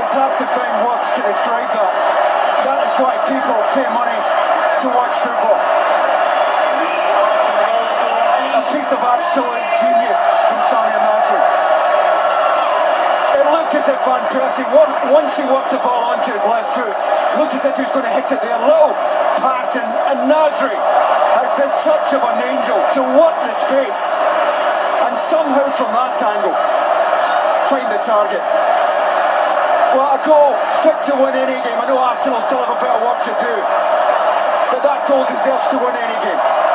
It's hard to find words to describe that. That is why people pay money to watch football. A piece of absolute genius from Samir Nasri. It looked as if Van Persie, once he worked the ball onto his left foot, looked as if he was going to hit it there. Little pass, and Nasri has the touch of an angel to work the space and somehow from that angle find the target. What a goal, fit to win any game. I know Arsenal still have a bit of work to do, but that goal deserves to win any game.